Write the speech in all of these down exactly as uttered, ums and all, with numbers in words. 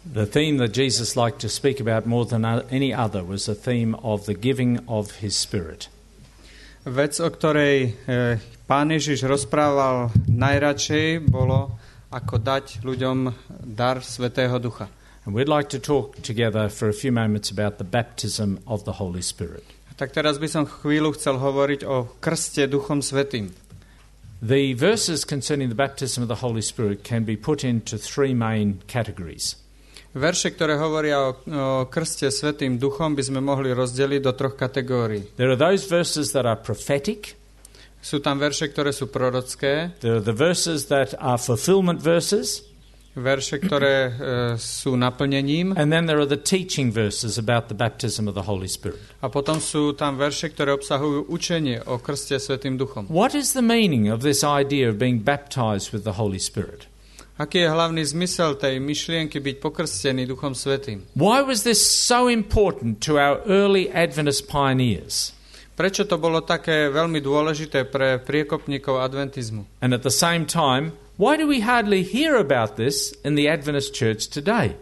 The theme that Jesus liked to speak about more than any other was the theme of the giving of his Spirit. Vec, o ktorej e, Pán Ježiš rozprával najradšej, bolo ako dať ľuďom dar Svätého Ducha. And we'd like to talk together for a few moments about the baptism of the Holy Spirit. Tak teraz by som chvíľu chcel hovoriť o krste Duchom Svätým. The verses concerning the baptism of the Holy Spirit can be put into three main categories. Verše, ktoré hovoria o, o krste Svätým Duchom, by sme mohli rozdeliť do troch kategórií. There are those verses that are prophetic. Sú tam verše, ktoré sú prorocké. There are the verses that are fulfillment verses. Verše, ktoré e, sú naplnením. And then there are the teaching verses about the baptism of the Holy Spirit. A potom sú tam verše, ktoré obsahujú učenie o krste Svätým Duchom. What is the meaning of this idea of being baptized with the Holy Spirit? Aký je hlavný zmysel tej myšlienky byť pokrstený Duchom Svätým? Why was this so important to our early Adventist pioneers? Prečo to bolo také veľmi dôležité pre priekopníkov adventizmu? And at the same time, why do we hardly hear about this in the Adventist church today?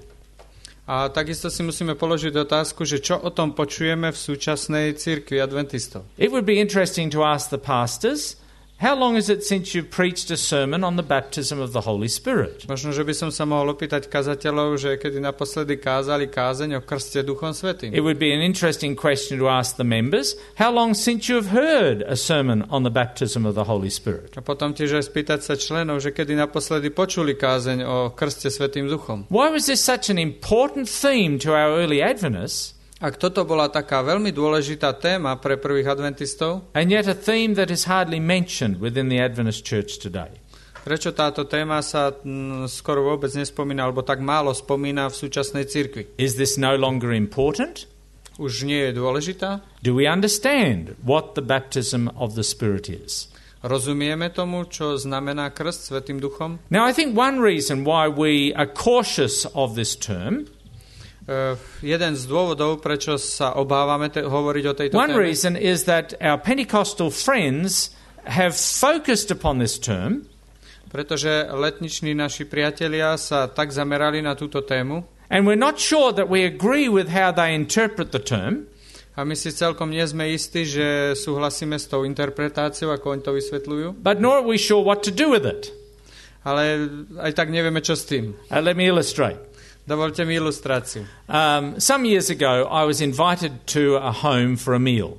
A takisto si musíme položiť otázku, že čo o tom počujeme v súčasnej cirkvi adventistov. It would be interesting to ask the pastors, how long is it since you preached a sermon on the baptism of the Holy Spirit? Možno, že by som sa mohol opýtať kazateľov, že kedy naposledy kázali kázeň o krste Duchom Svätým. It would be an interesting question to ask the members, how long since you have heard a sermon on the baptism of the Holy Spirit? A potom tiež aj spýtať sa členov, že kedy naposledy počuli kázeň o krste Svätým Duchom. Why was this such an important theme to our early Adventists? Ak toto bola taká veľmi dôležitá téma pre prvých adventistov, and yet a theme that is hardly mentioned within the Adventist church today. Prečo táto téma sa m, skoro vôbec nespomína, alebo tak málo spomína v súčasnej cirkvi? Is this no longer important? Už nie je dôležitá? Do we understand what the baptism of the Spirit is? Rozumieme tomu, čo znamená krst Svätým Duchom? Now I think one reason why we are cautious of this term, Uh, jeden z dôvodov, prečo sa obávame te- hovoriť o tejto one téme, reason is that our Pentecostal friends have focused upon this term, pretože letniční naši priatelia sa tak zamerali na túto tému, and we're not sure that we agree with how they interpret the term. A my si celkom nie sme istí, že súhlasíme s tou interpretáciou, ako oni to vysvetľujú. But nor are we sure what to do with it. Ale aj tak nevieme, čo s tým. Uh, let me illustrate. Dovolte mi ilustráciu. Um, some years ago, I was invited to a home for a meal.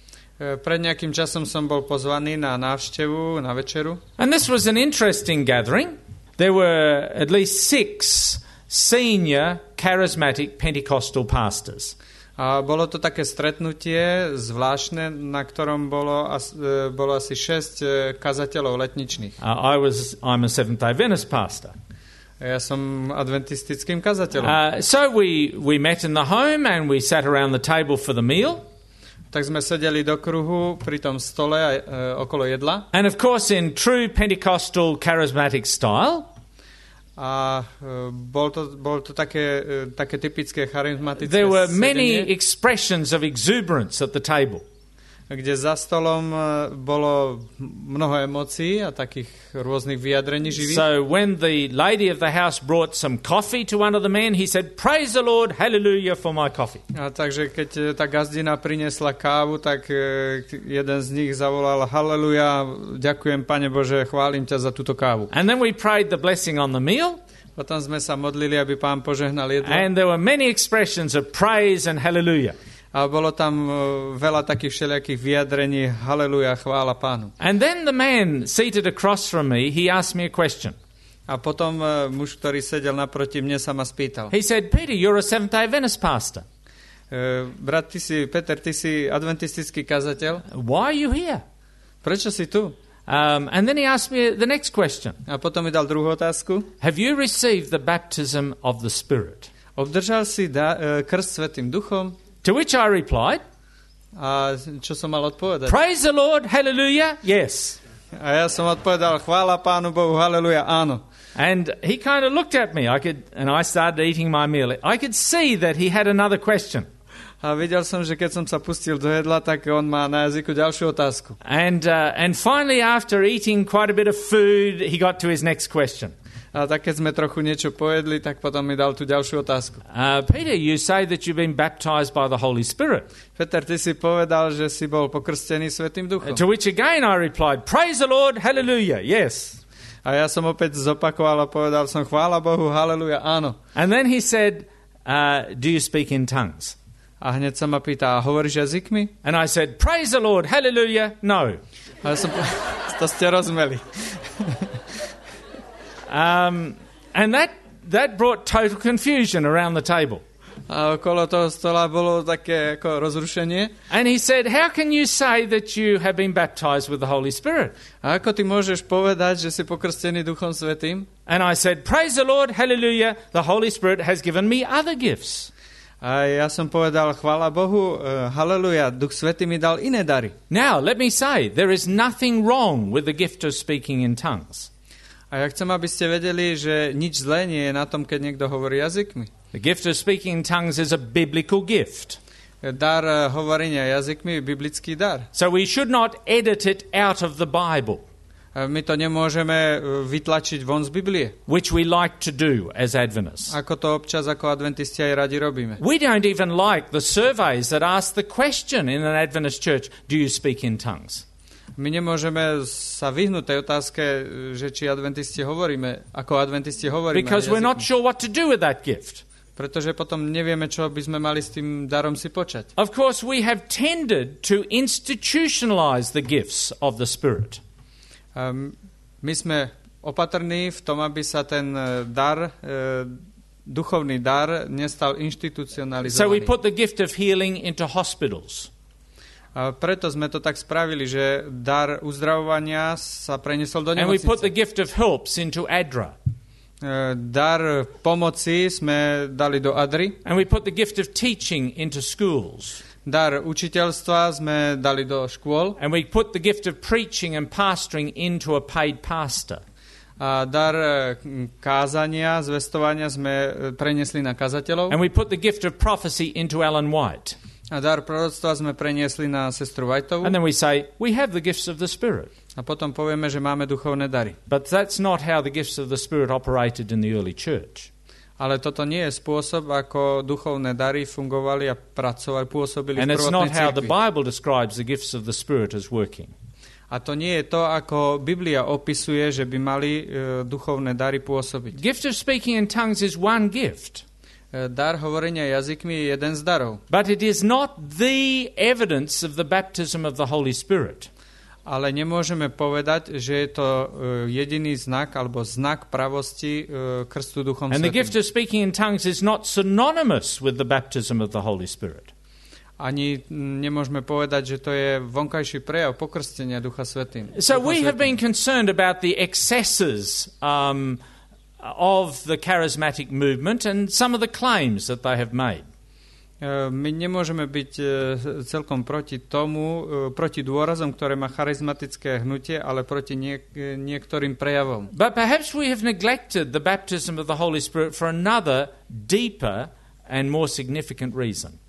Pred nejakým časom som bol pozvaný na návštevu, na večeru. And this was an interesting gathering. There were at least six senior charismatic Pentecostal pastors. A bolo to také stretnutie zvláštne, na ktorom bolo, as, bolo asi šesť kazateľov letničných. Uh, I was, I'm a Seventh-day Adventist pastor. Ja som adventistickým kazateľom. Uh, so we, we met in the home and we sat around the table for the meal. Tak sme sedeli do kruhu pri tom stole uh, okolo jedla. And of course in true Pentecostal charismatic style, a uh, bol to, bol to také, uh, také typické charizmatické there were many sedenie, expressions of exuberance at the table. kde za stolom bolo mnoho emócií a takých rôznych vyjadrení živých. So when the lady of the house brought some coffee to one of the men, he said, "Praise the Lord, hallelujah for my coffee." A takže keď tá gazdina priniesla kávu, tak jeden z nich zavolal, haleluja, ďakujem, Pane Bože, chválim ťa za túto kávu. And then we prayed the blessing on the meal. Potom sme sa modlili, aby Pán požehnal jedlo. And there were many expressions of praise and hallelujah. A bolo tam veľa takých všelijakých vyjadrení, haleluja, chvála Pánu. And then the man seated across from me, he asked me a question. A potom uh, muž, ktorý sedel naproti mne, sa ma spýtal. He said, "Peter, you're a Seventh-day Adventist pastor. Uh, brat, ty si, Peter, ty si adventistický kazateľ. Why are you here?" Prečo si tu? Um, and then he asked me the next question. A potom mi dal druhú otázku. Have you received the baptism of the Spirit? Obdržal si da, uh, krst Svätým Duchom? To which I replied, a čo som mal odpovedať? "Praise the Lord, hallelujah, yes." A ja som odpovedal, chvála Pánu Bohu, haleluja, áno. And he kind of looked at me, I could, and I started eating my meal. I could see that he had another question. A videl som, že keď som sa pustil do jedla, tak on má na jazyku ďalšiu otázku. And uh, and finally, after eating quite a bit of food, he got to his next question. A tak keď sme trochu niečo pojedli, tak potom mi dal tú ďalšiu otázku. Uh, Peter, you say that you've been baptized by the Holy Spirit. Peter, ty si povedal, že si bol pokrstený Svätým Duchom. To which again I replied, praise the Lord, hallelujah, yes. A ja som opäť zopakoval a povedal som, chvála Bohu, haleluja, áno. And then he said, uh, do you speak in tongues? A hneď sa ma pýta, a hovoríš jazykmi? And I said, praise the Lord, hallelujah, no. A ja som to ste rozmeli. um, and that, that brought total confusion around the table. A okolo toho stola bolo také ako rozrušenie. And he said, how can you say that you have been baptized with the Holy Spirit? A ako ty môžeš povedať, že si pokrstený Duchom Svätým? And I said, praise the Lord, hallelujah, the Holy Spirit has given me other gifts. A ja som povedal, chvála Bohu, uh, haleluja, Duch Svätý mi dal iné dary. Now, let me say, there is nothing wrong with the gift of speaking in tongues. A ja chcem, aby ste vedeli, že nič zlé nie je na tom, keď niekto hovorí jazykmi. The gift of speaking in tongues is a biblical gift. Dar uh, hovorenia jazykmi je biblický dar. So we should not edit it out of the Bible. A my to nemôžeme vytlačiť von z Biblie. Which we like to do as Adventists. Ako to občas ako adventisti aj radi robíme. We don't even like the surveys that ask the question in an Adventist church, do you speak in tongues? My nemôžeme sa vyhnúť tej otázke, že či adventisti hovoríme, ako adventisti hovoríme. Because we're not sure what to do with that gift. Pretože potom nevieme, čo by sme mali s tým darom si počať. Of course, we have tended to institutionalize the gifts of the Spirit. Um, my sme opatrní v tom, aby sa ten dar, uh, duchovný dar, nestal inštitucionalizovaný. So we put the gift of healing into hospitals. A preto sme to tak spravili, že dar uzdravovania sa preniesol do nemocnice. And we put the gift of helps into A D R A. Uh, dar pomoci sme dali do á dé er á. And we put the gift of teaching into schools. Dar učiteľstva sme dali do škôl. And we put the gift of preaching and pastoring into a paid pastor. A dar kázania, zvestovania sme preniesli na kazateľov. And we put the gift of prophecy into Ellen White. A dar proroctva sme preniesli na sestru Whiteovu. And then we say, we have the gifts of the Spirit. A potom povieme, že máme duchovné dary. But that's not how the gifts of the Spirit operated in the early church. Ale toto nie je spôsob, ako duchovné dary fungovali a pracovali, pôsobili And v it's prvotnej not how the cirkvi. Bible describes the gifts of the Spirit as working. A to nie je to, ako Biblia opisuje, že by mali uh, duchovné dary pôsobiť. Gift of speaking in tongues is one gift. Uh, dar hovorenia jazykmi je jeden z darov. But it is not the evidence of the baptism of the Holy Spirit. Ale nemôžeme povedať, že je to uh, jediný znak alebo znak pravosti uh, krstu Duchom And the Svätým. gift of speaking in tongues is not synonymous with the baptism of the Holy Spirit. Ani nemôžeme povedať, že to je vonkajší prejav pokrstenia Ducha Svätým. So Duchom we have Svätým. been concerned about the excesses um, of the charismatic movement and some of the claims that they have made. My nemôžeme byť celkom proti tomu, proti dôrazom, ktoré má charizmatické hnutie, ale proti niek- niektorým prejavom. But perhaps we have neglected the baptism of the Holy Spirit for another deeper and more significant reason.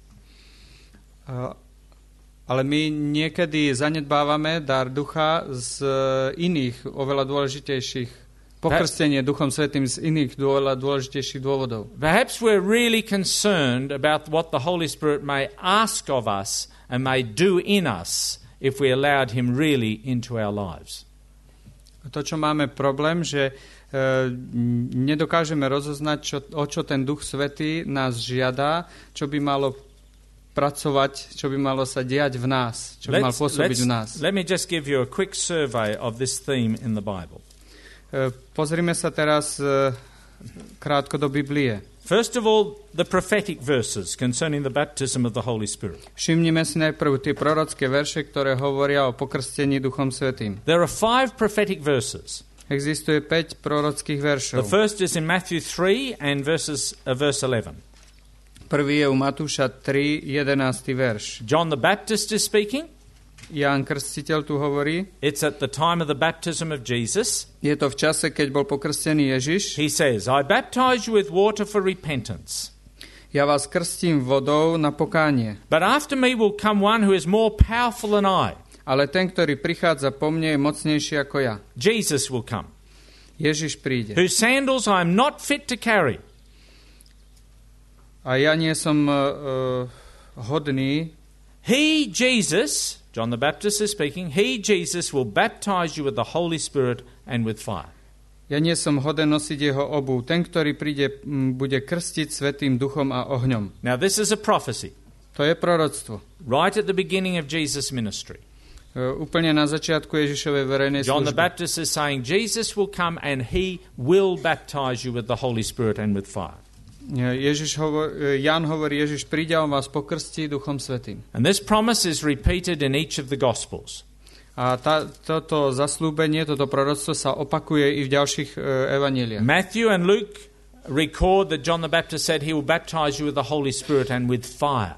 Ale my niekedy zanedbávame dar ducha z iných, oveľa dôležitejších, pokrstenie Duchom Svätým z iných oveľa dôležitejších dôvodov. Perhaps we're really concerned about what the Holy Spirit may ask of us and may do in us if we allowed Him really into our lives. To, čo máme problém, že e, nedokážeme rozoznať, čo, o čo ten Duch Svätý nás žiada, čo by malo pracovať, čo by malo sa diať v nás, čo by mal pôsobiť v nás. Let me just give you a quick survey of this theme in the Bible. Pozrime sa teraz krátko do Biblie. First of all, the prophetic verses concerning the baptism of the Holy Spirit. Všimnime si najprv tie prorocké verše, ktoré hovoria o pokrstení Duchom Svätým. There are five prophetic verses. Existuje päť prorockých veršov. The first is in Matthew three and verses uh, verse eleven. Prvý je u Matúša tri, jedenásty verš. John the Baptist is speaking. Ján Krstiteľ tu hovorí. It's at the time of the baptism of Jesus. Je to v čase, keď bol pokrstený Ježiš. He says, I baptize you with water for repentance. Ja vás krstím vodou na pokánie. But after me will come one who is more powerful than I. Ale ten, ktorý prichádza po mne, je mocnejší ako ja. Jesus will come. Ježiš príde. Whose sandals I am not fit to carry. A ja nie som uh, hodný. He, Jesus, John the Baptist is speaking, he, Jesus, will baptize you with the Holy Spirit and with fire. Ja nie som hoden nosiť jeho obuv. Ten, ktorý príde, m, bude krstiť Svätým Duchom a ohňom. Now this is a prophecy. To je proroctvo. Right at the beginning of Jesus' ministry. Uh, úplne na začiatku Ježišovej verejnej John the služby. Baptist is saying Jesus will come and he will baptize you with the Holy Spirit and with fire. Ježiš hovor, Jan hovorí, Ježiš príde a on vás pokrstí Duchom Svätým. And this promise is repeated in each of the Gospels. A tá, toto zaslúbenie, toto proroctvo sa opakuje i v ďalších uh, evanjeliách. Matthew and Luke record that John the Baptist said he will baptize you with the Holy Spirit and with fire.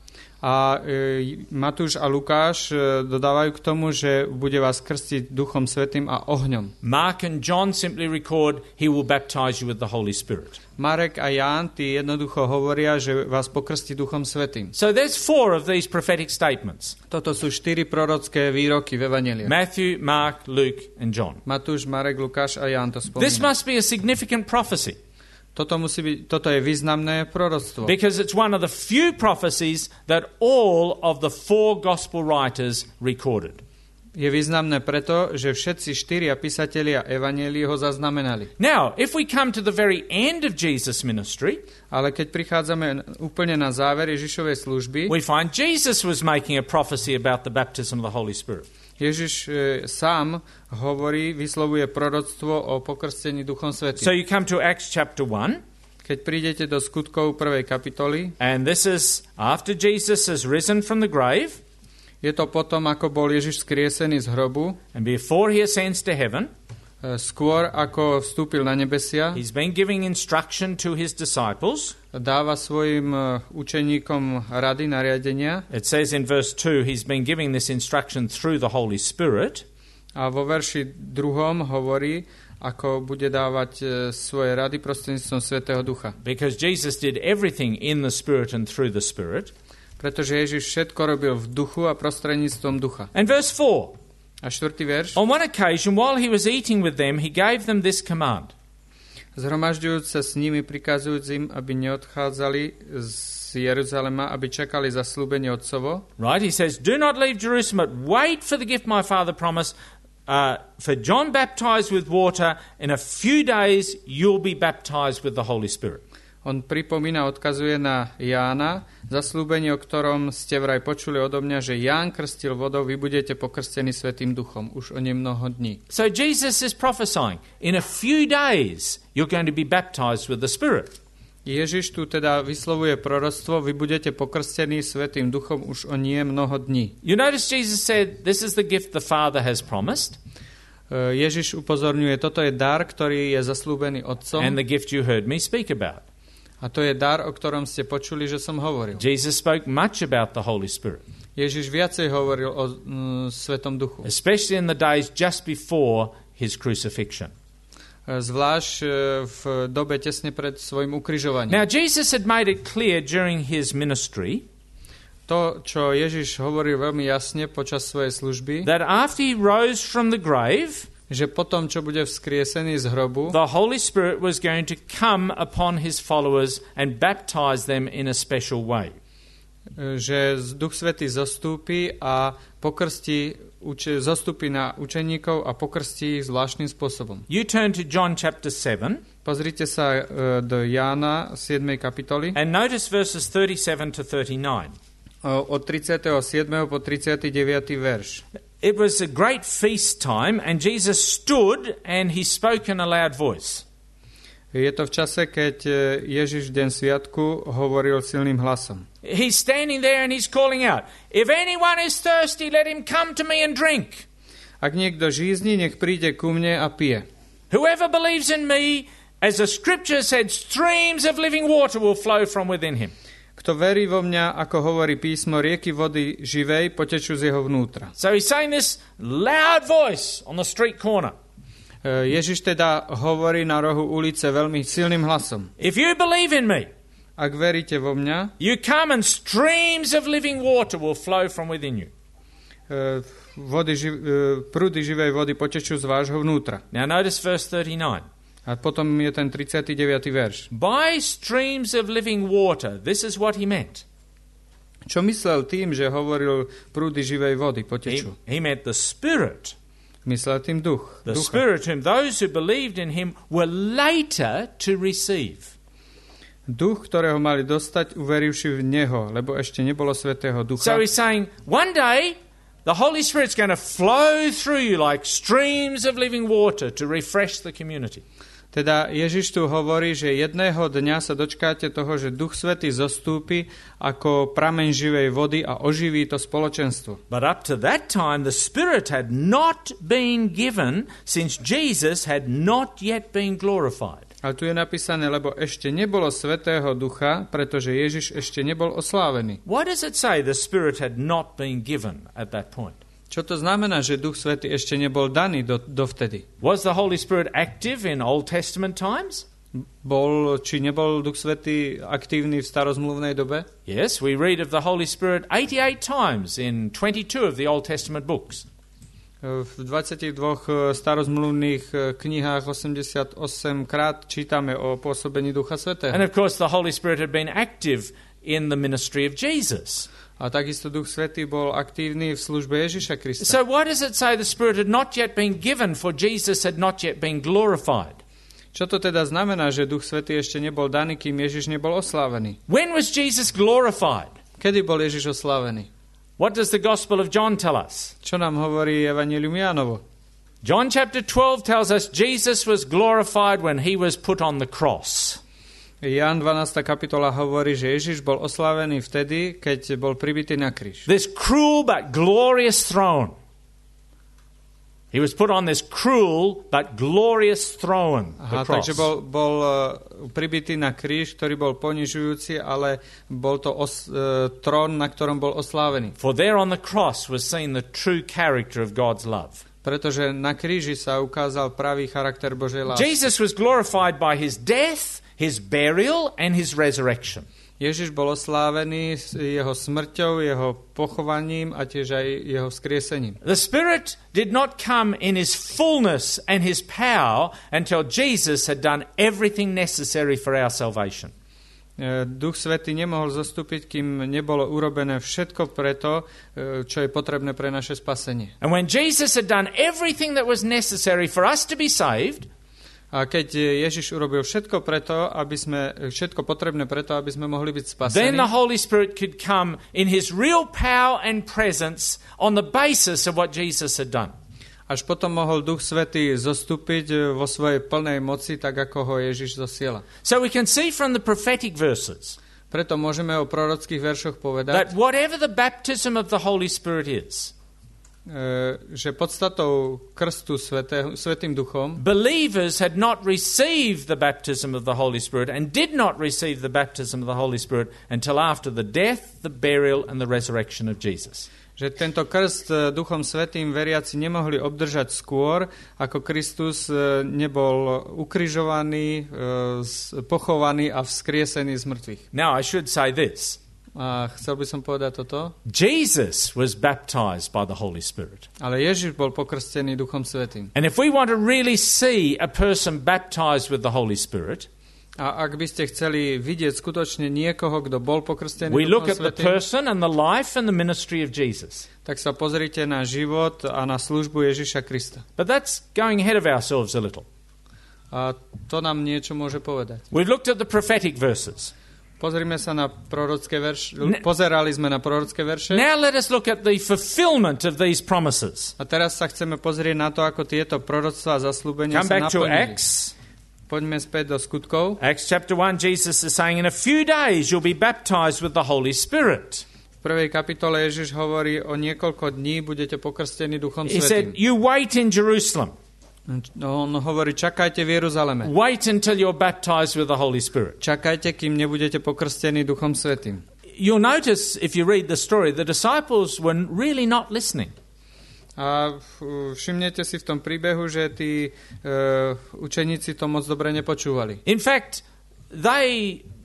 A e, Matúš a Lukáš e, dodávajú k tomu, že bude vás krstiť Duchom Svätým a ohňom. Mark and John simply record he will baptize you with the Holy Spirit. Marek a Ján, tí jednoducho hovoria, že vás pokrstí Duchom Svätým. So there's four of these prophetic statements. Toto sú štyri prorocké výroky v evanjeliách. Matthew, Mark, Luke and John. Matúš, Marek, Lukáš a Ján to spomínajú. This must be a significant prophecy. Toto, musí byť, toto je významné proroctvo. Because it's one of the few prophecies that all of the four gospel writers recorded. Je významné preto, že všetci štyria písatelia evanjelií ho zaznamenali. Now, if we come to the very end of Jesus' ministry, Ale keď prichádzame úplne na záver Ježišovej služby, we find Jesus was making a prophecy about the baptism of the Holy Spirit. Ježiš e, sám hovorí, vyslovuje proroctvo o pokrstení Duchom Svätým. So you come to Acts chapter one. Keď prídete do skutkov prvej kapitoly, And this is after Jesus has risen from the grave je to potom, ako bol Ježiš skriesený z hrobu, and before he ascends to heaven. e, skôr ako vstúpil na nebesia, He's been giving instruction to his disciples. dáva svojim e, učeníkom rady, nariadenia. It says in verse two, he's been giving this instruction through the Holy Spirit. A vo verši druhom hovorí, ako bude dávať e, svoje rady prostredníctvom Svätého Ducha. Because Jesus did everything in the Spirit and through the Spirit. Pretože Ježiš všetko robil v duchu a prostredníctvom ducha. And verse four. A štvrtý verš. On one occasion, while he was eating with them, he gave them this command. Zhromažďujúc sa s nimi, prikazujúc im, aby neodchádzali z Jeruzalema, aby čakali zasľúbenie Otcovo. Right? He says, do not leave Jerusalem, but wait for the gift my Father promised. Uh, for John baptized with water, in a few days you'll be baptized with the Holy Spirit. On pripomína, odkazuje na Jána, zasľúbenie, o ktorom ste vraj počuli odo mňa, že Ján krstil vodou, vy budete pokrstení Svätým Duchom už o nemnoho dní. So Jesus is prophesying, in a few days you're going to be baptized with the Spirit. Ježiš tu teda vyslovuje proroctvo, vy budete pokrstení Svätým Duchom už o nie mnoho dní. You notice Jesus said, this is the gift the Father has promised. Ježiš upozorňuje, toto je dar, ktorý je zasľúbený Otcom. And the gift you heard me speak about. A to je dar, o ktorom ste počuli, že som hovoril. Jesus spoke much about the Holy Spirit. Ježiš viacej hovoril o mm, Svetom Duchu. Especially in the days just before his crucifixion. Zvlášť v dobe tesne pred svojim ukrižovaním. Now Jesus had made it clear during his ministry To, čo Ježiš hovoril veľmi jasne počas svojej služby, that after he rose from the grave, že potom, čo bude vzkriesený z hrobu, the Holy Spirit was going to come upon his followers and baptize them in a special way. Že Duch Svätý zostúpi a pokrstí, uče, zostúpi na učeníkov a pokrstí ich zvláštnym spôsobom. You turn to John chapter seven. Pozrite sa uh, do Jána siedmej kapitoly. And notice verses thirty-seven to thirty-nine. Uh, od tridsiateho siedmeho po tridsiaty deviaty verš. It was a great feast time, and Jesus stood and he spoke in a loud voice. Je to v čase, keď Ježiš v deň sviatku hovoril silným hlasom. He's standing there and he's calling out, if anyone is thirsty, let him come to me and drink. Ak niekto žízni, nech príde ku mne a pije. Whoever believes in me, as the scripture said, streams of living water will flow from within him. Kto verí vo mňa, ako hovorí písmo, rieky vody živej potečú z jeho vnútra. So he's saying this loud voice on the street corner. Ježiš teda hovorí na rohu ulice veľmi silným hlasom. If you believe in me, ak veríte vo mňa, you come and streams of living water will flow from within you. Uh, vody, živ, uh, prúdy živej vody potečú z vášho vnútra. Now notice verse thirty-nine. A potom je ten tridsiaty deviaty verš. By streams of living water, this is what he meant. Čo myslel tým, že hovoril prúdy živej vody He, potečú? he meant the Spirit. Myslel tým duch. The ducha. Spirit whom those who believed in him were later to receive. Duch, ktorého mali dostať, uverivši v neho, lebo ešte nebolo svätého ducha. So he's saying, one day the Holy Spirit's going to flow through you like streams of living water to refresh the community. Teda Ježiš tu hovorí, že jedného dňa sa dočkáte toho, že Duch Svätý zostúpi ako prameň živej vody a oživí to spoločenstvo. But up to that time the Spirit had not been given since Jesus had not yet been glorified. Ale tu je napísané, lebo ešte nebolo Svätého Ducha, pretože Ježiš ešte nebol oslávený. Why does it say the Spirit had not been given at that point? Čo to znamená, že Duch Svätý ešte nebol daný do, dovtedy? Was the Holy Spirit active in Old Testament times? Bol, či nebol Duch Svätý aktívny v starozmluvnej dobe? Yes, we read of the Holy Spirit eighty-eight times in twenty-two of the Old Testament books. V dvadsaťdva starozmluvných knihách osemdesiatosem krát čítame o pôsobení Ducha Svätého. And of course the Holy Spirit had been active in the ministry of Jesus. A takisto Duch Svätý bol aktívny v službe Ježiša Krista. So why does it say the Spirit had not yet been given for Jesus had not yet been glorified? Čo to teda znamená, že Duch Svätý ešte nebol daný, kým Ježiš nebol oslávený? When was Jesus glorified? Kedy bol Ježiš oslávený? What does the Gospel of John tell us? Čo nám hovorí Evanjelium Jánovo? John chapter twelve tells us Jesus was glorified when he was put on the cross. Ján dvanásta kapitola hovorí, že Ježiš bol oslávený vtedy, keď bol pribitý na kríž. This cruel but glorious throne. He was put on this cruel but glorious throne. Aha, takže bol, bol uh, pribitý na kríž, ktorý bol ponižujúci, ale bol to os, uh, trón, na ktorom bol oslávený. For there on the cross was seen the true character of God's love. Pretože na kríži sa ukázal pravý charakter Božej lásky. Jesus was glorified by his death, his burial and his resurrection. Ježiš bol oslávený jeho smrťou, jeho pochovaním a tiež aj jeho vzkriesením. The Spirit did not come in his fullness and his power until Jesus had done everything necessary for our salvation. Duch Svätý nemohol zostúpiť, kým nebolo urobené všetko preto, čo je potrebné pre naše spasenie. And when Jesus had done everything that was necessary for us to be saved, a keď Ježiš urobil všetko preto, aby sme, všetko potrebné preto, aby sme mohli byť spasení, then the Holy Spirit could come in his real power and presence on the basis of what Jesus had done. Až potom mohol Duch Svätý zostúpiť vo svojej plnej moci, tak ako ho Ježiš zosiela. So we can see from the prophetic verses Preto môžeme o prorockých veršoch that povedať, whatever the baptism of the Holy Spirit is, že podstatou krstu svätého, Svätým Duchom believers had not received the baptism of the Holy Spirit and did not receive the baptism of the Holy Spirit until after the death, the burial and the resurrection of Jesus. Že tento krst Duchom Svätým veriaci nemohli obdržať skôr, ako Kristus nebol ukrižovaný, pochovaný a vzkriesený z mŕtvych. Now I should say this. A chcel by som povedať toto. Jesus was baptized by the Holy Spirit. Ale Ježiš bol pokrstený Duchom Svätým. And if we want to really see a person baptized with the Holy Spirit, a ak by ste chceli vidieť skutočne niekoho, kto bol pokrstený we Duchom look at the Svätým, person and the life and the ministry of Jesus. tak sa pozrite na život a na službu Ježiša Krista. But that's going ahead of ourselves a little. A to nám niečo môže povedať. We've looked at the prophetic verses. Pozrime sa na prorocké verše. Pozerali sme na prorocké verše. Now let us look at the fulfillment of these promises. A teraz sa chceme pozrieť na to, ako tieto proroctvá a zasľúbenia Come sa back to naplnili. Acts. Poďme späť do skutkov. Acts chapter one, Jesus is saying, in a few days you'll be baptized with the Holy Spirit. V prvej kapitole Ježiš hovorí, o niekoľko dní budete pokrstení Duchom He Svätým. said, you wait in Jerusalem. On hovorí, čakajte v Jeruzaleme. Wait until you're baptized with the Holy Spirit. Čakajte, kým nebudete pokrstení Duchom Svätým. You'll notice, if you read the story, the disciples were really not listening. A všimnete si v tom príbehu, že tí uh, učeníci to moc dobre nepočúvali. In fact, they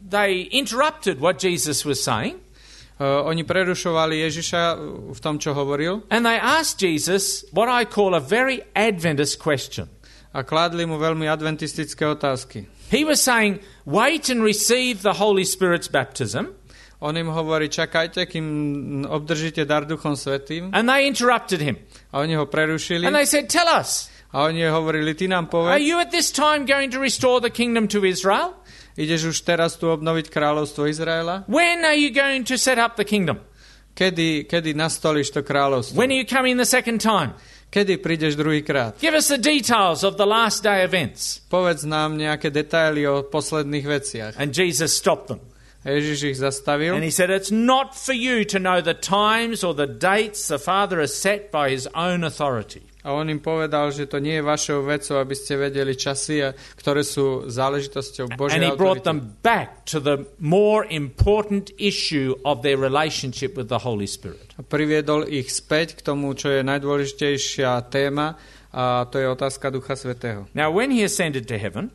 they interrupted what Jesus was saying. Uh, oni prerušovali Ježiša v tom, čo hovoril. And they asked Jesus what I call a very Adventist question. A kládli mu veľmi adventistické otázky. He was saying, wait and receive the Holy Spirit's baptism. On im hovorí, čakajte, kým obdržíte dar Duchom Svätým. And they interrupted him. A oni ho prerušili. And they said, tell us. A oni hovorili, ty nám Are povedz. you at this time going to restore the kingdom to Israel? Ideš už teraz tu obnoviť kráľovstvo Izraela? When are you going to set up the kingdom? Kedy, kedy nastolíš to kráľovstvo? When are you coming the second time? Kedy prídeš druhýkrát? Give us the details of the last day events. Povedz nám nejaké detaily o posledných veciach. And Jesus stopped them. A Ježiš ich zastavil. And he said, it's not for you to know the times or the dates the Father has set by his own authority. A on im povedal, že to nie je vašou vecou, aby ste vedeli časy, ktoré sú záležitosťou Božej And he brought autority. them back to the more important issue of their relationship with the Holy Spirit. A priviedol ich späť k tomu, čo je najdôležitejšia téma, a to je otázka Ducha Svätého. Now, when he ascended to heaven,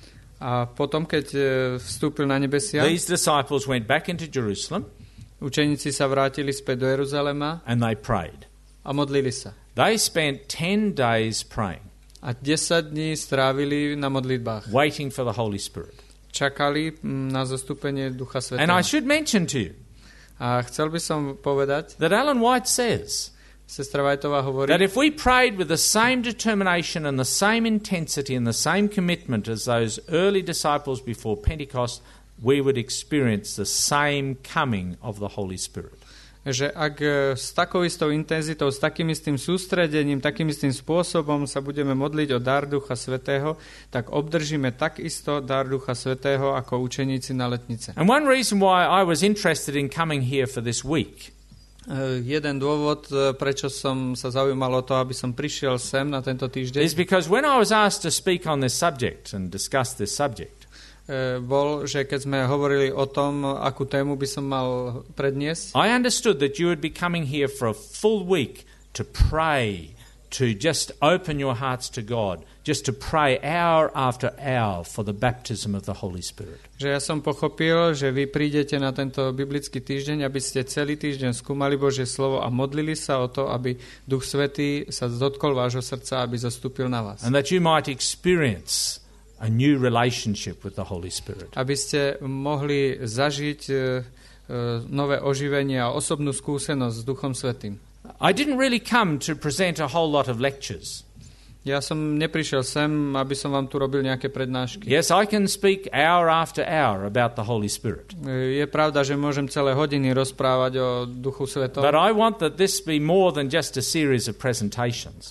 A potom, keď vstúpil na nebesia, these disciples went back into Jerusalem učeníci sa vrátili späť do Jeruzalema and they prayed. a modlili sa. They spent ten days praying, A desať dní strávili na modlitbách. waiting for the Holy Spirit. Čakali mm, na zostúpenie Ducha And I Svätého. should mention to you A chcel by som povedať, that Ellen White says sestra Whiteová hovorí, that if we prayed with the same determination and the same intensity and the same commitment as those early disciples before Pentecost, we would experience the same coming of the Holy Spirit. že ak s takou istou intenzitou, s takým istým sústredením, takým istým spôsobom sa budeme modliť o dar Ducha Svätého, tak obdržíme takisto dar Ducha Svätého ako učeníci na letnice. And one reason why I was interested in coming here for this week Uh, jeden dôvod, uh, prečo som sa zaujímal o to, aby som prišiel sem na tento týždeň, is because when I was asked to speak on this subject and discuss this subject, uh, bol, že keď sme hovorili o tom, akú tému by som mal predniesť, I understood that you would be coming here for a full week to pray, to just open your hearts to God, just to pray hour after hour for the baptism of the Holy Spirit. že ja som pochopil, že vy prídete na tento biblický týždeň, aby ste celý týždeň skúmali Božie slovo a modlili sa o to, aby Duch Svätý sa dotkol vášho srdca, aby zostúpil na vás. And that you might experience a new relationship with the Holy Spirit. Aby ste mohli zažiť uh, uh, nové oživenie a osobnú skúsenosť s Duchom Svätým. I didn't really come to present a whole lot of lectures. Ja som neprišiel sem, aby som vám tu robil nejaké prednášky. Yes, I can speak hour after hour about the Holy Spirit. Je pravda, že môžem celé hodiny rozprávať o Duchu Svetom, But I want that this be more than just a series of presentations.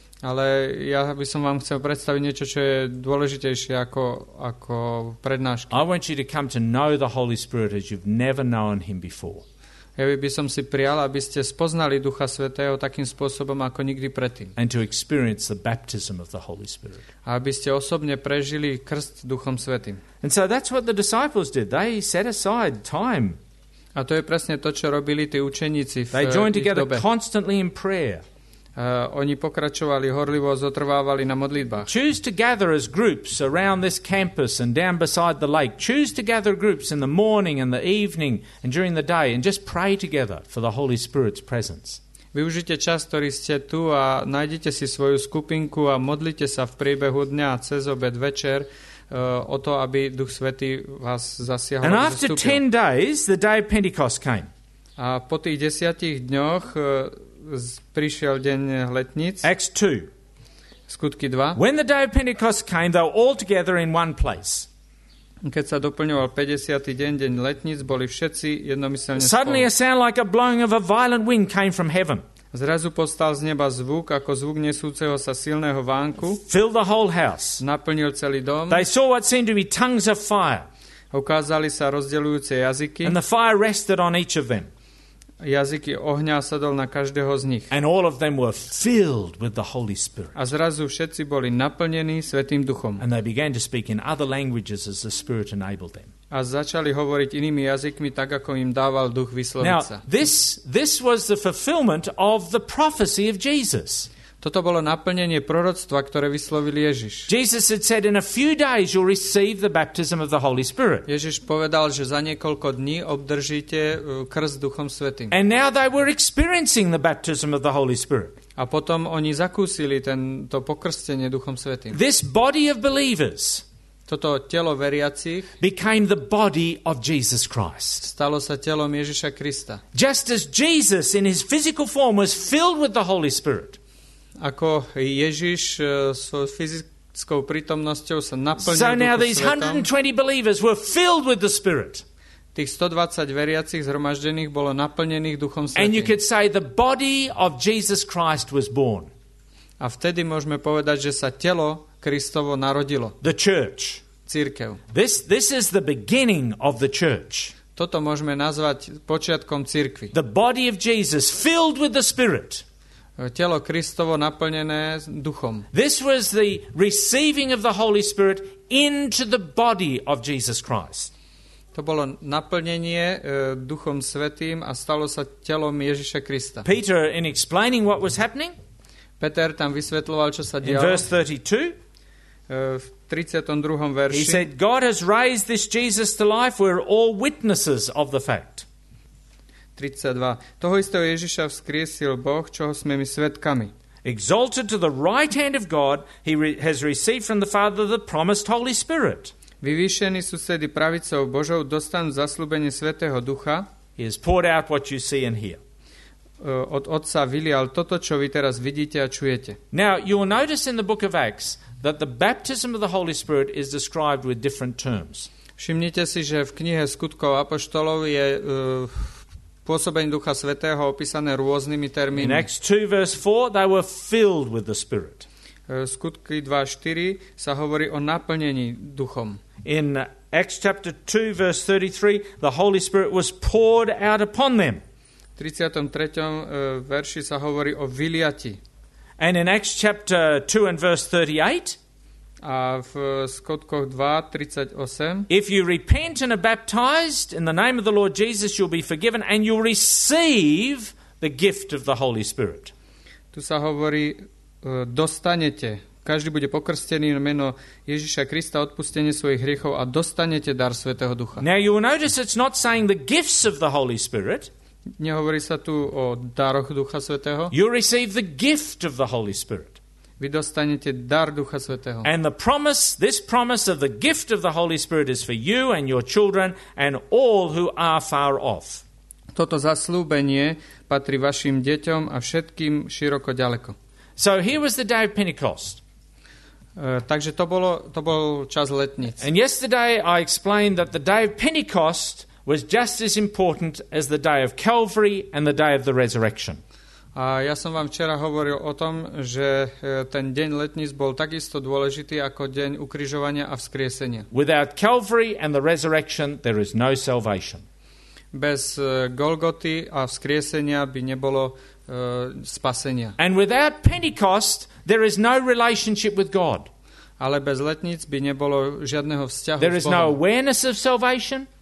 ale ja by som vám chcel predstaviť niečo, čo je dôležitejšie ako, ako prednášky. I want you to come to know the Holy Spirit as you've never known him before. Ja by som si prijal, aby ste spoznali Ducha Svätého takým spôsobom, ako nikdy predtým. And to experience the baptism of the Holy Spirit. A aby ste osobne prežili krst Duchom Svätým. And so that's what the disciples did. They set aside time. A to je presne to, čo robili tí učeníci v They joined ich together dobe. constantly in prayer. Uh, oni pokračovali horlivo, zotrvávali na modlitbách. Choose to gather as groups around this campus and down beside the lake. Choose to gather groups in the morning and the evening and during the day and just pray together for the Holy Spirit's presence. Využite čas, ktorý ste tu a nájdete si svoju skupinku a modlite sa v priebehu dňa cez obed večer uh, o to, aby Duch Svätý vás zasiahol. And aby after zastúpil. ten days, the day of Pentecost came. A po tých desiatich dňoch uh, z- prišiel deň letníc, Acts two. skutky dva. When the day of Pentecost came, they were all together in one place. Keď sa doplňoval päťdesiaty deň, deň letníc, boli všetci jednomyselne Suddenly a spolu. sound like a blowing of a violent wind came from heaven, Zrazu postal z neba zvuk, ako zvuk nesúceho sa silného vánku, filled the whole house. naplnil celý dom, They saw what seemed to be tongues of fire, ukázali sa rozdeľujúce jazyky, and the fire rested on each of them. jazyky ohňa sadol na každého z nich. And all of them were filled with the Holy Spirit. A zrazu všetci boli naplnení Svätým Duchom. And they began to speak in other languages as the Spirit enabled them. A začali hovoriť inými jazykmi, tak ako im dával Duch vysloviť Now, sa. this, this was the fulfillment of the prophecy of Jesus. Toto bolo naplnenie proroctva, ktoré vyslovil Ježiš. Jesus had said, in a few days you'll receive the baptism of the Holy Spirit. Ježiš povedal, že za niekoľko dní obdržíte krst Duchom Svätým. And now they were experiencing the baptism of the Holy Spirit. A potom oni zakúsili tento pokrstenie Duchom Svätým. This body of believers Toto telo veriacich became the body of Jesus Christ. stalo sa telom Ježiša Krista. Just as Jesus in his physical form was filled with the Holy Spirit, Ako Ježiš svojou fyzickou prítomnosťou sa naplnil so now Duchom these one Svetom. hundred twenty believers were filled with the Spirit. Tých stodvadsať veriacich zhromaždených bolo naplnených Duchom And you Svätým. could say the body of Jesus Christ was born. A vtedy môžeme povedať, že sa telo Kristovo narodilo. The church. Cirkev. This, this is the beginning of the church. Toto môžeme nazvať počiatkom cirkvi. The body of Jesus filled with the Spirit. Telo Kristovo naplnené duchom. This was the receiving of the Holy Spirit into the body of Jesus Christ. To bolo naplnenie e, Duchom Svätým a stalo sa telom Ježiša Krista. Peter, in explaining what was happening, Peter tam vysvetľoval, čo sa in dialo. verse thirty-two, E, v tridsiatom druhom he verši said, God has raised this Jesus to life. We're all witnesses of the fact. tridsaťdva. Toho istého Ježiša vzkriesil Boh, čoho sme my svedkami. Exalted to the right hand of God, he re- has received from the Father the promised Holy Spirit. Vyvýšení susedy pravicou Božou dostanú zasľúbenie Svätého Ducha. He has poured out what you see and hear. E, od Otca vylial toto, čo vy teraz vidíte a čujete. Now, you will notice in the book of Acts that the baptism of the Holy Spirit is described with different terms. Všimnite si, že v knihe Skutkov apoštolov je e, pôsobenie Ducha Svätého opísané rôznymi In termínmi. Acts two verse four, they were filled with the Spirit. E, Skutky dva štyri sa hovorí o naplnení duchom. In Acts chapter two verse thirty-three, the Holy Spirit was poured out upon them. V tridsiatom treťom e, verši sa hovorí o vyliati. And in Acts chapter two and verse thirty-eight, A v Skutkoch dva tridsaťosem if you repent and are baptized in the name of the Lord Jesus, you'll be forgiven and you'll receive the gift of the Holy Spirit. tu sa hovorí e, dostanete. Každý bude pokrstený na meno Ježiša Krista, odpustenie svojich hriechov a dostanete dar Svätého Ducha. Now you will notice it's not saying the gifts of the Holy Spirit. Nehovorí sa tu o daroch Ducha Svätého. You'll receive the gift of the Holy Spirit. Vy dostanete dar Ducha Svätého. And the promise, this promise of the gift of the Holy Spirit is for you and your children and all who are far off. Toto zasľúbenie patrí vašim deťom a všetkým široko ďaleko. So here was the day of Pentecost. E, takže to, bolo, to bol čas letnic. And yesterday I explained that the day of Pentecost was just as important as the day of Calvary and the day of the resurrection. A ja som vám včera hovoril o tom, že e, ten deň letníc bol takisto dôležitý ako deň ukrižovania a vzkriesenia. Without Calvary and the resurrection, there is no salvation. Bez e, Golgoty a vzkriesenia by nebolo e, spasenia. And without Pentecost, there is no relationship with God. Ale bez letníc by nebolo žiadneho vzťahu There s is no Bohom. awareness of salvation.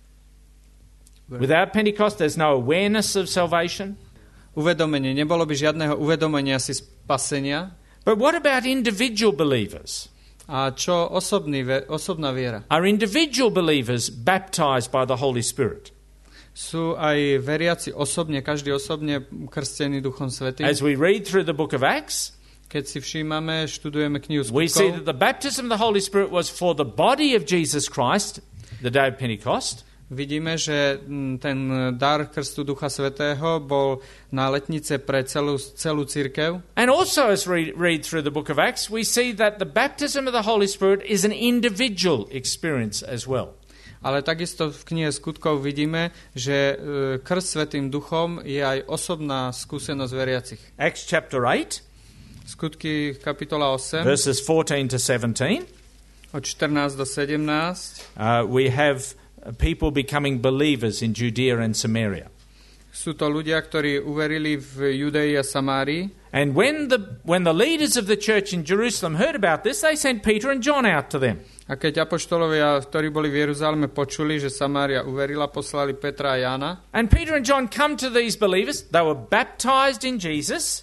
Without Pentecost, there's no awareness of salvation. Uvedomenie. Nebolo by žiadneho uvedomenia si spasenia. But what about individual believers? A čo osobný, ve- osobná viera? Are individual believers baptized by the Holy Spirit? Sú aj veriaci osobne, každý osobne krstený Duchom Svätým. As we read through the book of Acts, Keď si všímame, študujeme knihu we see that Skutkov, the baptism of the Holy Spirit was for the body of Jesus Christ, the day of Pentecost. vidíme, že mm, ten dar krstu Ducha Svätého bol na letnice pre celú, celú cirkev. And also, as we read through the book of Acts, we see that the baptism of the Holy Spirit is an individual experience as well. Ale takisto v knihe Skutkov vidíme, že e, krst Svätým Duchom je aj osobná skúsenosť veriacich. Acts chapter eight, Skutky kapitola osem, verses fourteen to seventeen, od štrnásť do sedemnásť. uh, we have people becoming believers in Judea and Samaria. Sú to ľudia, ktorí uverili v Judei a Samárii. And when the, when the leaders of the church in Jerusalem heard about this, they sent Peter and John out to them. A keď apoštolovia, ktorí boli v Jeruzaleme, počuli, že Samária uverila, poslali Petra a Jána. And Peter and John come to these believers. They were baptized in Jesus.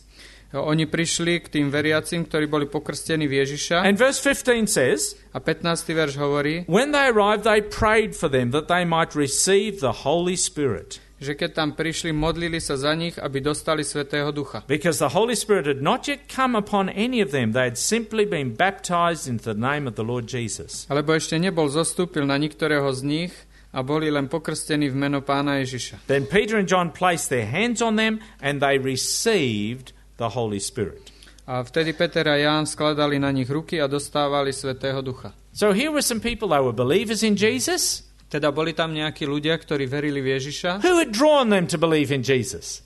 Oni prišli k tým veriacim, ktorí boli pokrstení v Ježiša. And verse fifteen says, A pätnásty verš hovorí, when they arrived, they prayed for them that they might receive the Holy Spirit. že keď tam prišli, modlili sa za nich, aby dostali Svätého Ducha. Because the Holy Spirit had not yet come upon any of them. They had simply been baptized into the name of the Lord Jesus. Alebo ešte nebol zostúpil na niektorého z nich a boli len pokrstení v meno Pána Ježiša. Then Peter and John placed their hands on them and they received the Holy Spirit. A vtedy Peter a Ján skladali na nich ruky a dostávali Svätého Ducha. So here were some people, they were believers in Jesus. Teda boli tam nejakí ľudia, ktorí verili v Ježiša. Who had drawn them to believe in Jesus?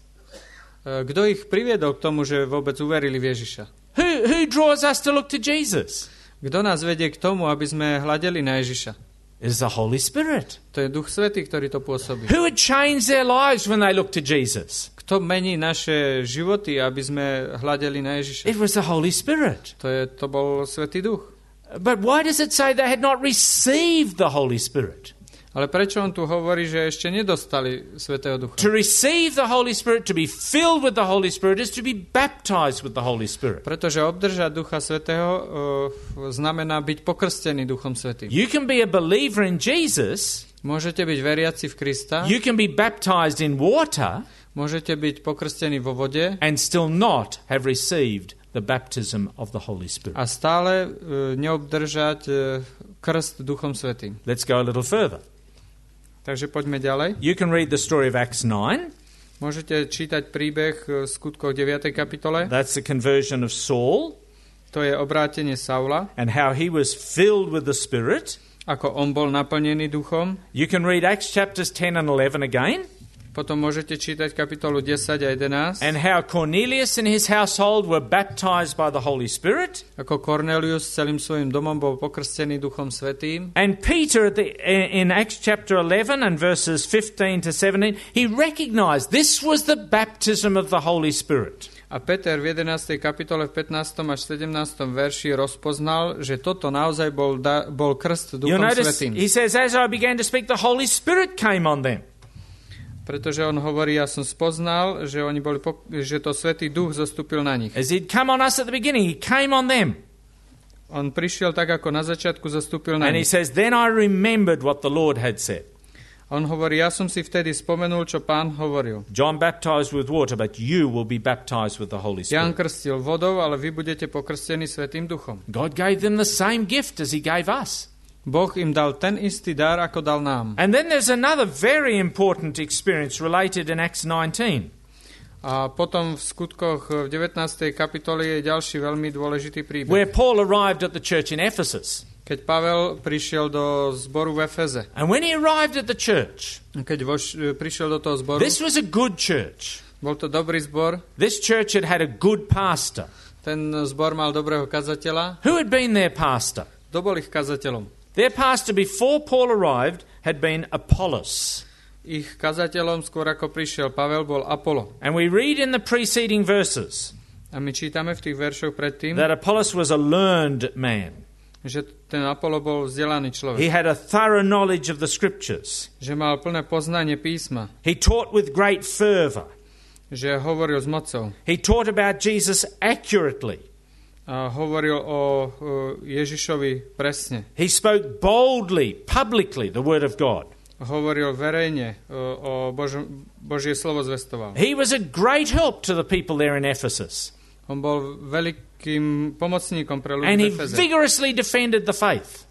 Kto ich priviedol k tomu, že vôbec uverili v Ježiša? Who, who draws us to look to Jesus? Kto nás vedie k tomu, aby sme hľadeli na Ježiša? It is the Holy Spirit. To je Duch Svätý, ktorý to pôsobí. Who had changed their lives when they looked to Jesus? Kto mení naše životy, aby sme hľadeli na Ježiša? It was the Holy Spirit. To, je, to bol Svätý Duch. But why does it say they had not received the Holy Spirit? Ale prečo on tu hovorí, že ešte nedostali Svätého Ducha? To receive the Holy Spirit, to be filled with the Holy Spirit, is to be baptized with the Holy Spirit. Pretože obdržať Ducha Svätého uh, znamená byť pokrstený Duchom Svätým. You can be a believer in Jesus. Môžete byť veriaci v Krista. You can be baptized in water. Môžete byť pokrstení vo vode. And still not have received the baptism of the Holy Spirit. A stále uh, neobdržať uh, krst Duchom Svätým. Let's go a little further. Takže poďme ďalej. You can read the story of Acts nine. Môžete čítať príbeh skutkov deviatej kapitole. That's the conversion of Saul. To je obrátenie Saula. And how he was filled with the Spirit. Ako on bol naplnený duchom. You can read Acts chapters ten and eleven again. Potom môžete čítať kapitolu desať a jedenásť. And how Cornelius and his household were baptized by the Holy Spirit. Ako Cornelius celým svojim domom bol pokrstený Duchom Svätým. And Peter at the, in Acts chapter eleven and verses fifteen to seventeen, he recognized this was the baptism of the Holy Spirit. A Peter v jedenástej kapitole v pätnástom až sedemnástom verši rozpoznal, že toto naozaj bol, da, bol krst Duchom Svätým. He says, as I began to speak, the Holy Spirit came on them. Pretože on hovorí, ja som spoznal, že, oni boli, že to Svätý Duch zostúpil na nich. As he'd come on us at the beginning, he came on them. On prišiel tak, ako na začiatku zostúpil na And nich. he says, then I remembered what the Lord had said. On hovorí, ja som si vtedy spomenul, čo Pán hovoril. John baptized with water, but you will be baptized with the Holy Jan Spirit. krstil vodou, ale vy budete pokrstení Svätým Duchom. God gave them the same gift as he gave us. Boh im dal ten istý dar, ako dal nám. And then there's another very important experience related in Acts nineteen. A potom v skutkoch v devätnástej kapitole je ďalší veľmi dôležitý príbeh. Where Paul arrived at the church in Ephesus. Keď Pavel prišiel do zboru v Efeze. And when he arrived at the church, Keď voš, prišiel do toho zboru, this was a good church. bol to dobrý zbor. This church had had a good pastor. Ten zbor mal dobrého kazateľa. Who had been their pastor? Kto bol ich kazateľom? Their pastor before Paul arrived had been Apollos. Ich kazateľom skôr ako prišiel Pavel bol Apollo. And we read in the preceding verses A my čítame v tých veršoch predtým, that Apollos was a learned man. že ten Apollo bol vzdelaný človek. He had a thorough knowledge of the scriptures. Že mal plné poznanie písma. He taught with great fervor. Že hovoril s mocou. He taught about Jesus accurately. A hovoril o, o Ježišovi presne. He spoke boldly, publicly, the word of God. Hovoril verejne o, o Bož, Božie slovo zvestoval. He was a great help to the people there in Ephesus. On bol veľkým pomocníkom pre ľudí And he v Efeze. vigorously defended the faith.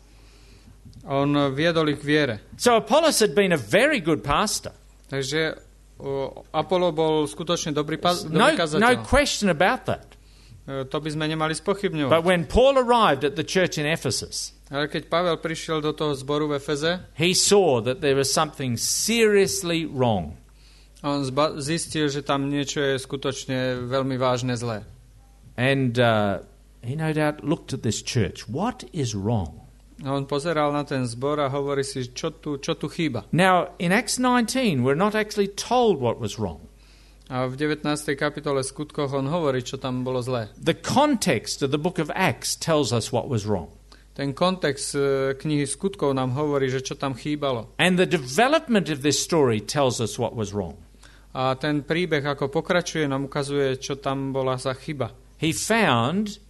On viedol ich k viere. So Apollos had been a very good pastor. Takže o, Apollo bol skutočne dobrý, pa, No, dobrý kazateľ. no question about that. E, To by sme nemali spochybňovať. But when Paul arrived at the church in Ephesus, Ale keď Pavel prišiel do toho zboru v Efeze, he saw that there was something seriously wrong. on zba- zistil, že tam niečo je skutočne veľmi vážne zlé. And uh, he no doubt looked at this church. What is wrong? A on pozeral na ten zbor a hovorí si, čo tu, čo tu chýba. Now, in Acts nineteen, we're not actually told what was wrong. A v devätnástej kapitole skutkoch on hovorí, čo tam bolo zlé. The context of the book of Acts tells us what was wrong. Ten kontext e, knihy skutkov nám hovorí, že čo tam chýbalo. And the development of this story tells us what was wrong. A ten príbeh, ako pokračuje, nám ukazuje, čo tam bola za chyba. He found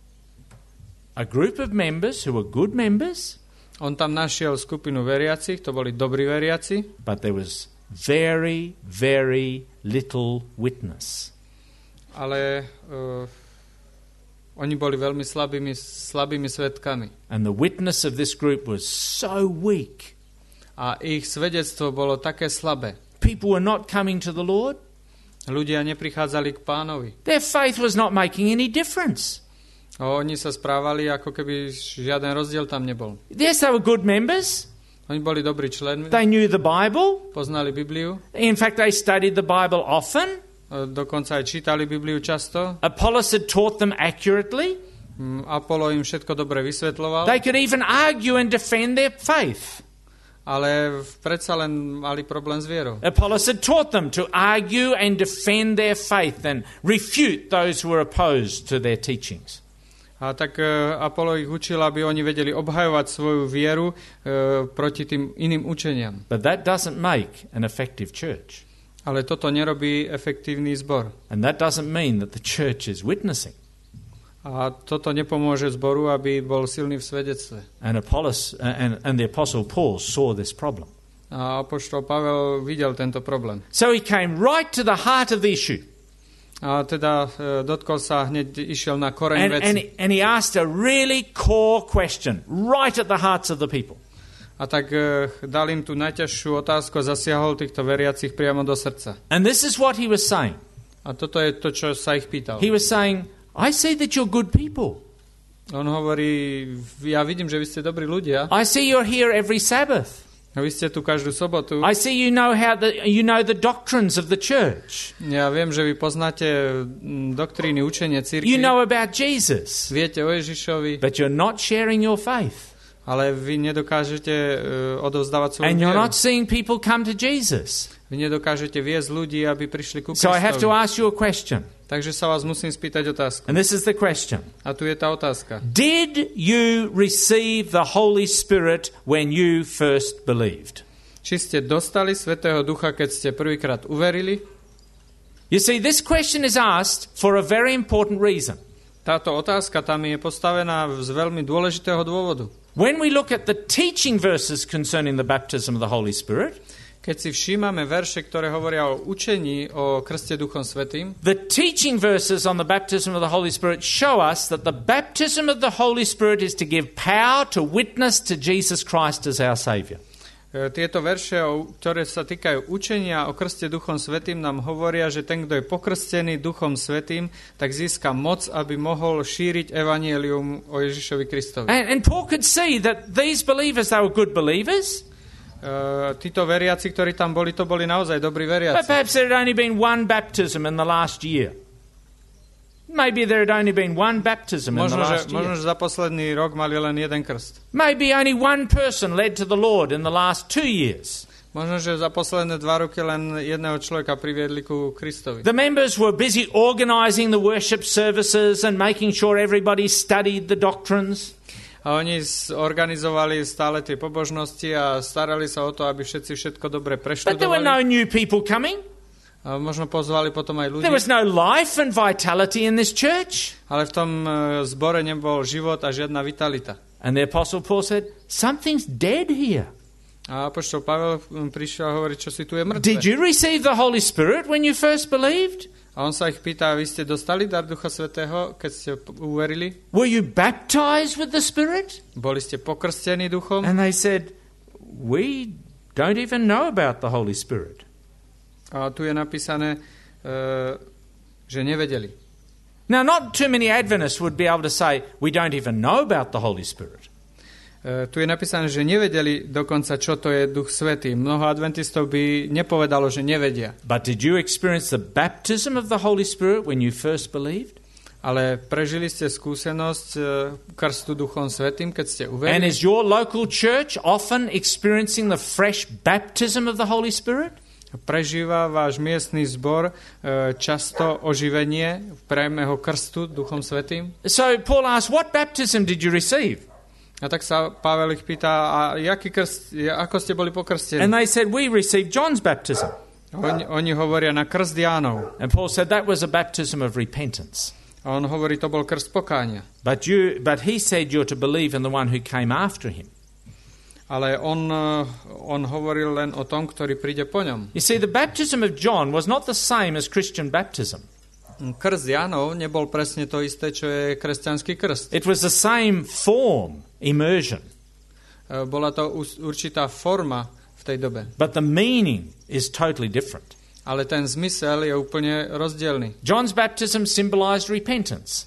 a group of members who were good members. On tam našiel skupinu veriacich, to boli dobrí veriaci. But there was very, very little witness. Ale uh, oni boli veľmi slabými, slabými svedkami. And the witness of this group was so weak. A ich svedectvo bolo také slabé. People were not coming to the Lord. Ľudia neprichádzali k Pánovi. Their faith was not making any difference. A oni sa správali, ako keby žiaden rozdiel tam nebol. Yes, they were good members. Oni boli dobrí členmi. They knew the Bible. Poznali Bibliu. In fact, they studied the Bible often. Dokonca aj čítali Bibliu často. Apollos had taught them accurately. Apollo im všetko dobre vysvetľoval. They could even argue and defend their faith. Ale predsa len mali problém s vierou. Apollos had taught them to argue and defend their faith and refute those who were opposed to their teachings. A tak uh, Apollo ich učil, aby oni vedeli obhajovať svoju vieru uh, proti tým iným učeniam. But that doesn't make an effective church. Ale toto nerobí efektívny zbor. And that doesn't mean that the church is witnessing. A toto nepomôže zboru, aby bol silný v svedectve. And Apollos uh, and, and the apostle Paul saw this problem. A apoštol Pavel videl tento problém. So he came right to the heart of the issue. A teda uh, dotkol sa hneď išiel na koreň And, veci. and, and he asked a really core question right at the hearts of the people. A tak uh, dal im tú najťažšiu otázku a zasiahol týchto veriacich priamo do srdca. And this is what he was saying. A toto je to, čo sa ich pýtal. He was saying, I see that you're good people. On hovorí, ja vidím, že vy ste dobrí ľudia. I see you're here every Sabbath. A vy ste tu každú sobotu. I see you know how the you know the doctrines of the church. Ja viem, že vy poznáte doktríny, učenie cirkvi. You know about Jesus. Viete o Ježišovi. But you're not sharing your faith. Ale vy nedokážete uh, odovzdávať svoju And you're vieru. not seeing people come to Jesus. Vy nedokážete viesť ľudí, aby prišli ku So I have to Kristovi. ask you a question. Takže sa vás musím spýtať otázku. And this is the question. A tu je tá otázka. Did you receive the Holy Spirit when you first believed? Či ste dostali Svätého Ducha, keď ste prvýkrát uverili? You see, this question is asked for a very important reason. Táto otázka tam je postavená z veľmi dôležitého dôvodu. When we look at the teaching verses concerning the baptism of the Holy Spirit, Keď si všímame verše, ktoré hovoria o učení o krste Duchom Svätým, the teaching verses on the baptism of the Holy Spirit show us that the baptism of the Holy Spirit is to give power to witness to Jesus Christ as our Savior. tieto verše, ktoré sa týkajú učenia o krste Duchom Svätým, nám hovoria, že ten, kto je pokrstený Duchom Svätým, tak získa moc, aby mohol šíriť evanjelium o Ježišovi Kristovi. And, and Paul could see that these believers, they were good believers. Uh, títo veriaci, ktorí tam boli, to boli naozaj dobrí But veriaci. perhaps there had only been one baptism in the last year. Maybe there had only been one baptism in the Možno že, last možno, year. že za posledný rok mali len jeden krst. Maybe only one person led to the Lord in the last two years. Možno, že za posledné dva roky len jedného človeka priviedli ku Kristovi. The members were busy organizing the worship services and making sure everybody studied the doctrines. A oni organizovali stále tie pobožnosti a starali sa o to, aby všetci všetko dobre But there were preštudovali. no new people coming. A možno pozvali potom aj ľudí. There was no life and vitality in this church. Ale v tom uh, zbore nebol život a žiadna vitalita. And the Apostle Paul said, something's dead here. A apoštol Pavel prišiel a hovorí, čo si tu je mŕtve. Did you receive the Holy Spirit when you first believed? A on sa ich pýta, vy ste dostali dar Ducha Svätého, keď ste uverili? Were you baptized with the Spirit? Boli ste pokrstení Duchom? And they said, we don't even know about the Holy Spirit. A tu je napísané, uh, že nevedeli. Now, not too many Adventists would be able to say, we don't even know about the Holy Spirit. Uh, tu je napísané, že nevedeli dokonca, čo to je Duch Svätý. Mnoho adventistov by nepovedalo, že nevedia. But did you experience the baptism of the Holy Spirit when you first believed? Ale prežili ste skúsenosť uh, krstu Duchom Svätým, keď ste And uverili? is your local church often experiencing the fresh baptism of the Holy Spirit? Prežíva váš miestny zbor uh, často oživenie priamého krstu Duchom Svätým? So Paul asked, what baptism did you receive? A tak sa Pavel ich pýta, a jaký krst, ako ste boli pokrstení? And they said, we received John's baptism. Oni, oni hovoria na krst Jánov. And Paul said that was a baptism of repentance. A on hovorí, to bol krst pokánia. But you, but he said you're to believe in the one who came after him. Ale on, on hovoril len o tom, ktorý príde po ňom. You see, the baptism of John was not the same as Christian baptism. Krst Jánov nebol presne to isté, čo je kresťanský krst. It was the same form, immersion. Bola to určitá forma v tej dobe. But the meaning is totally different. Ale ten zmysel je úplne rozdielny. John's baptism symbolized repentance.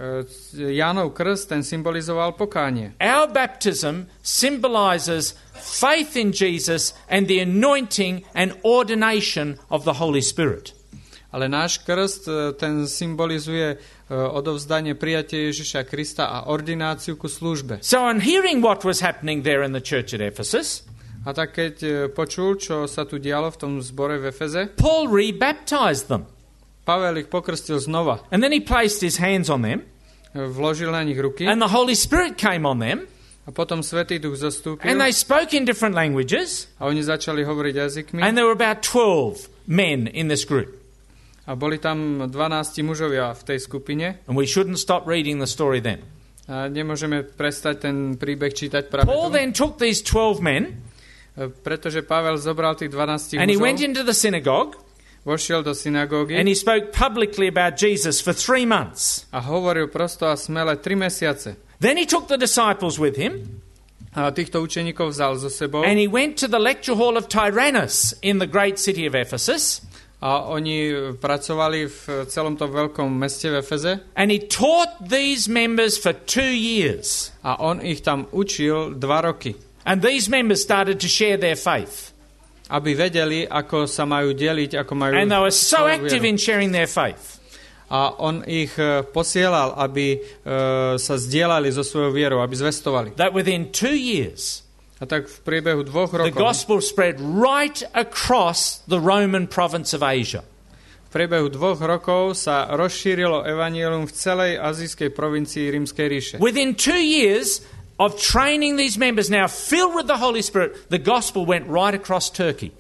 Jánov krst, ten symbolizoval pokánie. Our baptism symbolizes faith in Jesus and the anointing and ordination of the Holy Spirit. Ale náš krst, ten symbolizuje odovzdanie prijatie Ježiša Krista a ordináciu ku službe. So on hearing what was happening there in the church at Ephesus, a tak keď počul, čo sa tu dialo v tom zbore v Efeze, Paul rebaptized them. Pavel ich pokrstil znova. And then he placed his hands on them. Vložil na nich ruky. And the Holy Spirit came on them. A potom Svätý Duch zostúpil. And they spoke in different languages. A oni začali hovoriť jazykmi. And there were about twelve men in this group. A boli tam dvanásť mužovia v tej skupine. And we shouldn't stop reading the story then. A nemôžeme prestať ten príbeh čítať práve Paul tu. then took these twelve men. Pretože Pavel zobral tých dvanásť and mužov. he went into the synagogue. Vošiel do synagógy. And he spoke publicly about Jesus for three months. A hovoril prosto a smele tri mesiace. Then he took the disciples with him. A týchto učeníkov vzal so sebou. And he went to the lecture hall of Tyrannus in the great city of Ephesus. A oni pracovali v celom tom veľkom meste v Efeze. And he taught these members for two years. A on ich tam učil dva roky. And these members started to share their faith. Aby vedeli, ako sa majú deliť, ako majú... And they were so active in sharing their faith. A on ich posielal, aby uh, sa zdieľali so svojou vierou, aby zvestovali. That within two years, a tak v priebehu dvoch the rokov, gospel spread right across the Roman province of Asia. v priebehu dvoch rokov sa rozšírilo evanjelium v celej azijskej provincii Rímskej ríše. Within two years of training these members now filled with the Holy Spirit, the gospel went right across Turkey.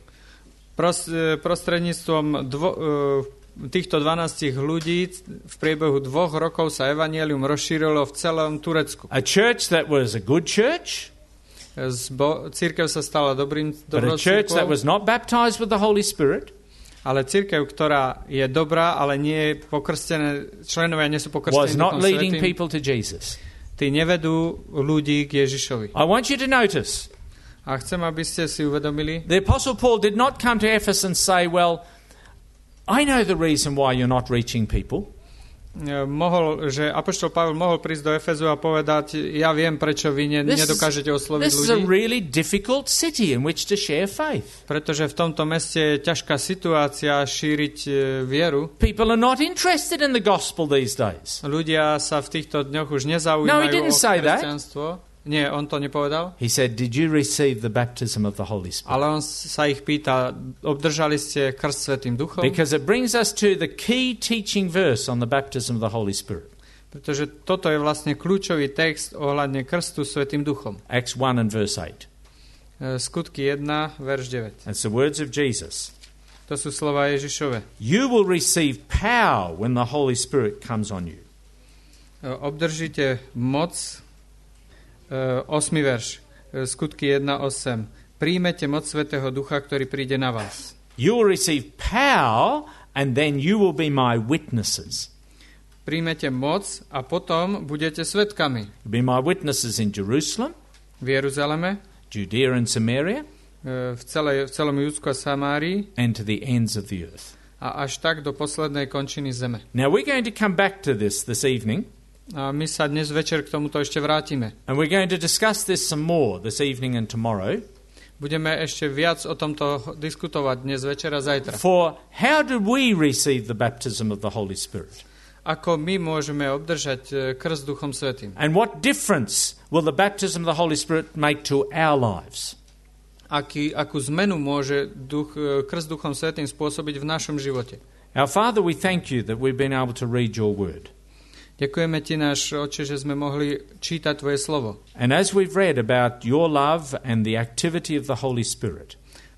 Prostredníctvom dvo, týchto dvanástich ľudí v priebehu dvoch rokov sa evanjelium rozšírilo v celom Turecku. A church that was a good church, Zbo, církev sa stala dobrým but a church that církvou, was not baptized with the Holy Spirit, ale církev, ktorá je dobrá, ale nie je pokrstené, členovia nie sú was pokrstení not Duchom leading Svätým, people to Jesus. tí nevedú ľudí k Ježišovi. I want you to notice, A chcem, aby ste si uvedomili, the Apostle Paul did not come to Ephesus and say, well, I know the reason why you're not reaching people. mohol, že apoštol Pavel mohol prísť do Efezu a povedať, ja viem, prečo vy ne, This is, nedokážete osloviť this is a ľudí, really difficult city in which to share faith. pretože v tomto meste je ťažká situácia šíriť e, vieru. People are not interested in the gospel these days. Ľudia sa v týchto dňoch už nezaujímajú No, he didn't o say that. kresťanstvo. Nie, on to nepovedal. He said, did you receive the baptism of the Holy Spirit? Ale on sa ich pýta, obdržali ste krst Svätým Duchom? Because it brings us to the key teaching verse on the baptism of the Holy Spirit. Pretože toto je vlastne kľúčový text ohľadne krstu Svätým Duchom. Acts one and verse eight. Skutky jeden, verš deväť. It's the words of Jesus. To sú slova Ježišove. You will receive power when the Holy Spirit comes on you. Obdržíte moc, osmý verš, Skutky jeden osem. Príjmete moc Svätého Ducha, ktorý príde na vás. You will receive power and then you will be my witnesses. Príjmete moc a potom budete svedkami. Be my witnesses in Jerusalem, V Jeruzaleme, Judea and Samaria, v, celej, v celom Júdsku a Samárii and to the ends of the earth. a až tak do poslednej končiny zeme. Now we're going to come back to this this evening. A my sa dnes večer k tomuto ešte vrátime. And we're going to discuss this some more this evening and tomorrow. Budeme ešte viac o tomto diskutovať dnes večer a zajtra. For how do we receive the baptism of the Holy Spirit? Ako my môžeme obdržať krst Duchom Svätým? And what difference will the baptism of the Holy Spirit make to our lives? Aký, akú zmenu môže duch, krst Duchom Svätým spôsobiť v našom živote? Our Father, we thank you that we've been able to read your word. Ďakujeme ti, náš Otče, že sme mohli čítať tvoje slovo. And as we've read about your love and the activity of the Holy Spirit,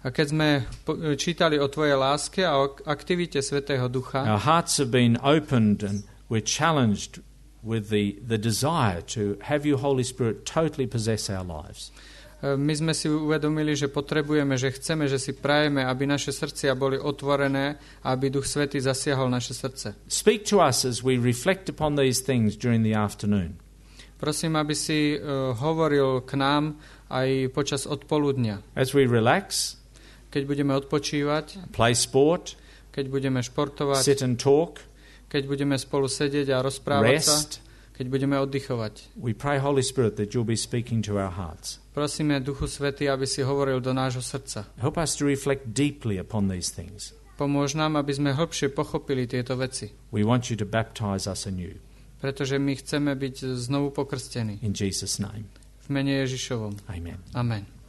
A keď sme čítali o tvojej láske a o aktivite Svätého Ducha, our hearts have been opened and we're challenged with the, the desire to have you, Holy Spirit, totally possess our lives. My sme si uvedomili, že potrebujeme, že chceme, že si prajeme, aby naše srdcia boli otvorené a aby Duch Svätý zasiahol naše srdce. Speak to us as we reflect upon these things during the afternoon. Prosím, aby si uh, hovoril k nám aj počas odpoludnia. As we relax, keď budeme odpočívať, play sport, keď budeme športovať, sit and talk, keď budeme spolu sedieť a rozprávať rest, sa, keď budeme oddychovať. we pray, Holy Spirit, that you'll be speaking to our hearts. Prosíme Duchu Svätý, aby si hovoril do nášho srdca. Help us to reflect deeply upon these things. Pomôž nám, aby sme hlbšie pochopili tieto veci. We want you to baptize us anew. Pretože my chceme byť znovu pokrstení. In Jesus' name. V mene Ježišovom. Amen. Amen.